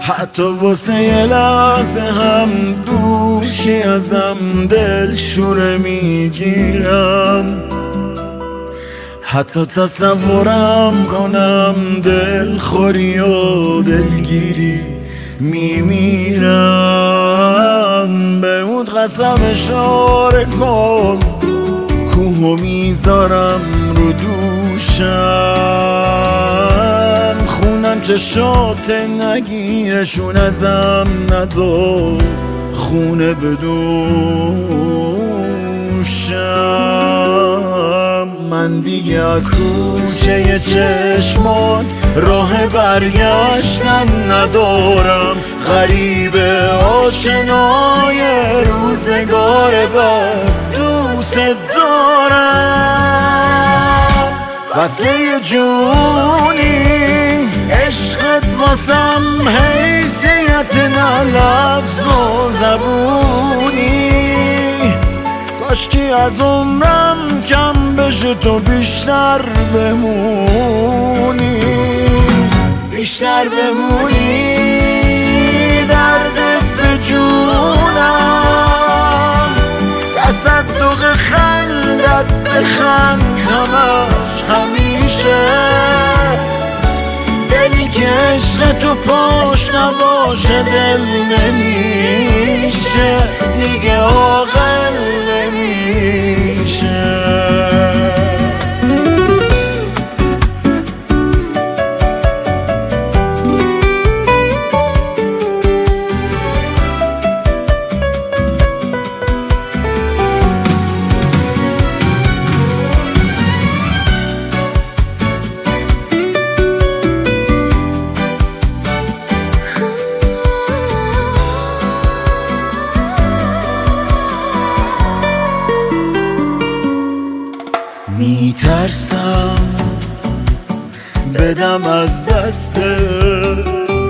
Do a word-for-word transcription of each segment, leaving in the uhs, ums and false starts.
حتی واسه یه لحظه هم دوشی ازم دل شوره میگیرم، حتی تصورم کنم دل خوری و دلگیری میمیرم. به اون قسم اشاره کن کوهو میذارم رو دوشم، خونم چشات نگیرشون ازم نذار خونه بدوشم. من دیگه از کوچه چشمات راه برگشتن ندارم، غریب آشنای روزگار بعد دوست دارم. وصله جونی عشقت واسم حیثیت نه لفظ و زبونی، کاشکی از عمرم کم بشه تو بیشتر بمونی، بیشتر بمونی. دردت به جونم، تصدق خندت بخند همش همیشه، دلی که عشق تو پاش نباشه دل نمیشه دیگه، عاقل نمیشه. میترسم بدم از دستت،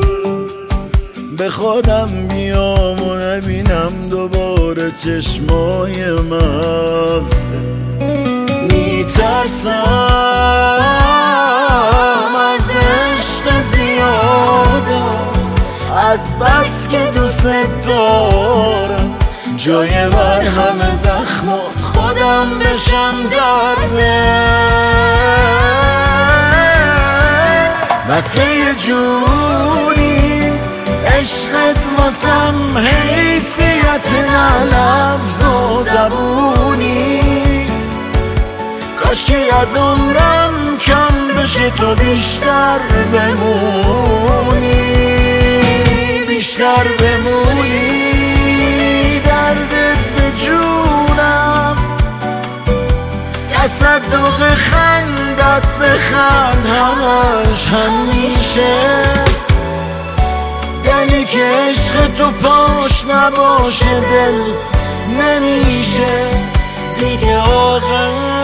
به خودم بیام و نبینم دوباره چشمای مستت. میترسم از عشق زیادم، از بس که دوست دارم جای مرهم زخمات خودم بشم درده. وصله جونی عشقت واسم حیثیت نه لفظ و زبونی، کاشکی از عمرم کم بشه تو بیشتر بمونی، بیشتر بمونی. دردت به جونم، تصدق خندت بخند همش همیشه، دلی که عشق تو پاش نباشه دل نمیشه دیگه، عاقل